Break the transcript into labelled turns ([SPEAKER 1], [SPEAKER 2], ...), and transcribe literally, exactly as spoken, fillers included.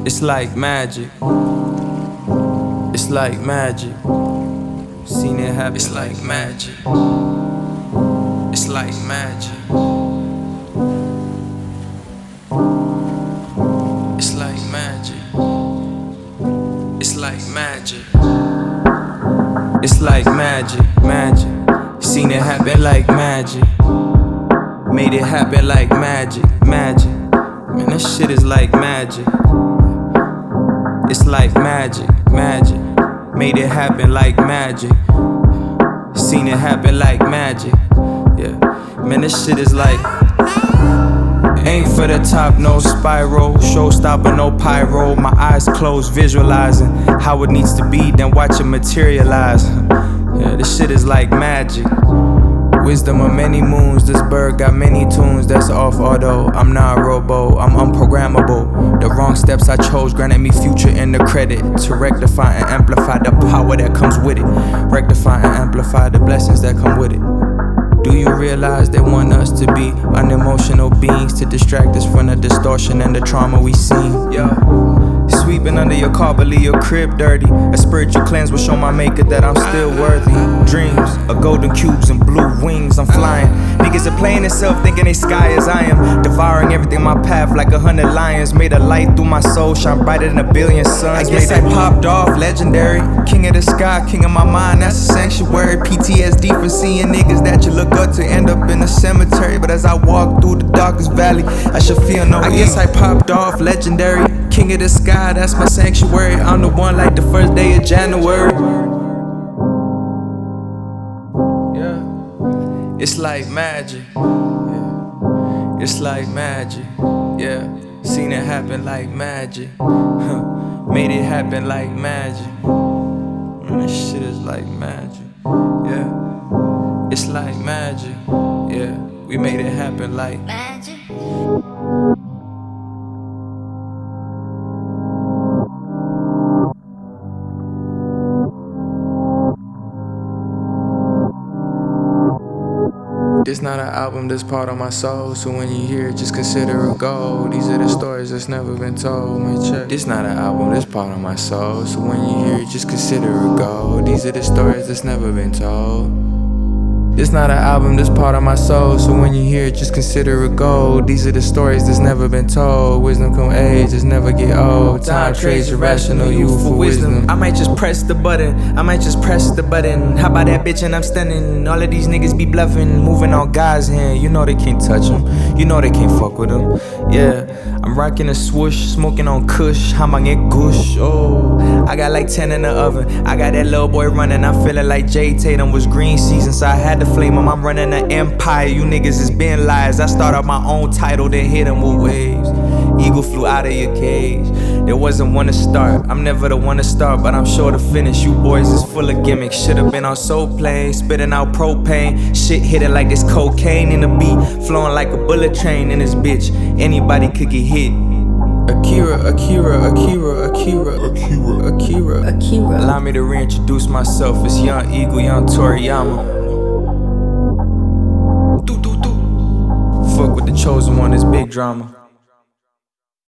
[SPEAKER 1] It's like magic. It's like magic. Seen it happen. It's like magic. It's like magic. It's like magic. It's like magic. It's like magic, magic. Seen it happen like magic. Made it happen like magic, magic. Man, this shit is like magic. It's like magic, magic. Made it happen like magic. Seen it happen like magic. Yeah, man, this shit is like. Aim for the top, no spiral. Showstopper, no pyro. My eyes closed, visualizing how it needs to be, then watch it materialize. Yeah, this shit is like magic. Wisdom of many moons, this bird got many tunes. That's off auto, I'm not robo, I'm unprogrammable. The wrong steps I chose granted me future and the credit to rectify and amplify the power that comes with it. Rectify and amplify the blessings that come with it. Do you realize they want us to be unemotional beings, to distract us from the distortion and the trauma we seen? Yeah. Sweeping under your car, but leave your crib dirty. A spiritual cleanse will show my maker that I'm still worthy. Dreams of golden cubes and blue wings, I'm flying. Niggas are playing itself, thinking they sky as I am. Devouring everything in my path like a hundred lions. Made a light through my soul, shine brighter than a billion suns. I guess I popped off, legendary. King of the sky, king of my mind, that's a sanctuary. P T S D for seeing niggas that you look up to end up in the cemetery. But as I walk through the darkest valley, I should feel no I evil. Guess I popped off, legendary. King of the sky, that's my sanctuary. I'm the one like the first day of January. Yeah, it's like magic. Yeah. It's like magic. Yeah, seen it happen like magic. Made it happen like magic. Man, this shit is like magic. Yeah, it's like magic. Yeah, we made it happen like magic. This not an album, this part of my soul. So when you hear it, just consider it gold. These are the stories that's never been told. Man, check. This not an album, this part of my soul. So when you hear it, just consider it gold. These are the stories that's never been told. This not an album, this part of my soul. So when you hear it, just consider it gold. These are the stories that's never been told. Wisdom come age, just never get old. Time trades irrational, youthful wisdom. I might just press the button, I might just press the button. How about that bitch and I'm stunning? All of these niggas be bluffing, moving on God's hand. You know they can't touch them, you know they can't fuck with them. Yeah, I'm rocking a swoosh, smoking on kush. I'ma get gush, oh. I got like ten in the oven, I got that little boy running. I'm feeling like Jay Tatum was green season, so I had to flame him. I'm running an empire, you niggas is been lies. I start up my own title, then hit him with waves. Eagle flew out of your cage. There wasn't one to start, I'm never the one to start, but I'm sure to finish. You boys is full of gimmicks, should've been on Soul Plane, spitting out propane. Shit hit it like this cocaine in the beat, flowing like a bullet train in this bitch. Anybody could get hit. Akira, Akira, Akira, Akira, Akira, Akira, Akira. Allow me to reintroduce myself. It's Young Eagle, Young Toriyama. Fuck with the chosen one, it's big drama.